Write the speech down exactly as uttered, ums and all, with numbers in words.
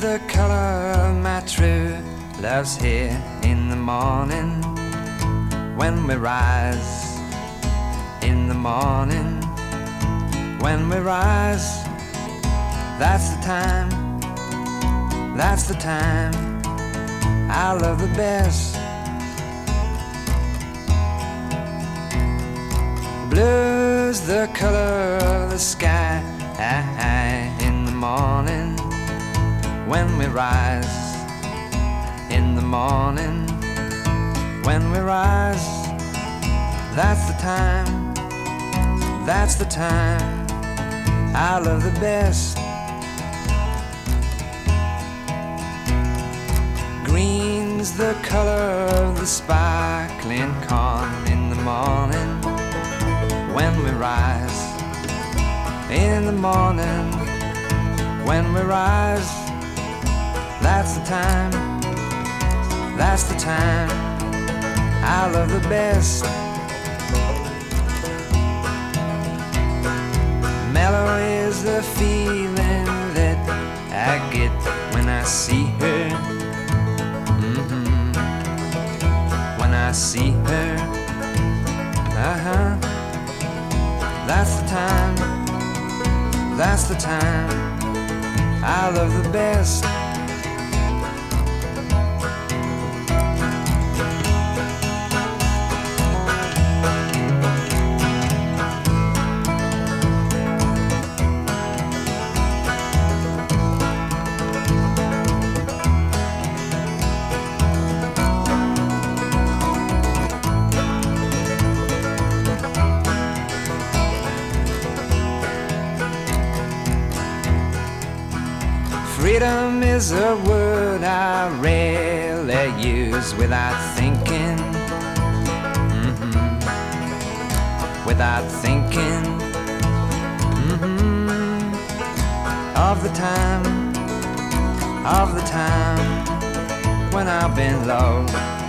the color of my true love's here in the morning. When we rise in the morning, when we rise, that's the time, that's the time I love the best. Blue's the color of the sky in the morning. When we rise in the morning, when we rise, that's the time, that's the time I love the best. Green's the color of the sparkling corn in the morning. When we rise in the morning, when we rise, that's the time, that's the time I love the best. Mellow is the feeling that I get when I see her. Mm-hmm. When I see her, uh-huh. That's the time, that's the time I love the best. Freedom is a word I rarely use without thinking, mm-hmm. Without thinking, mm-hmm. Of the time, of the time when I've been low.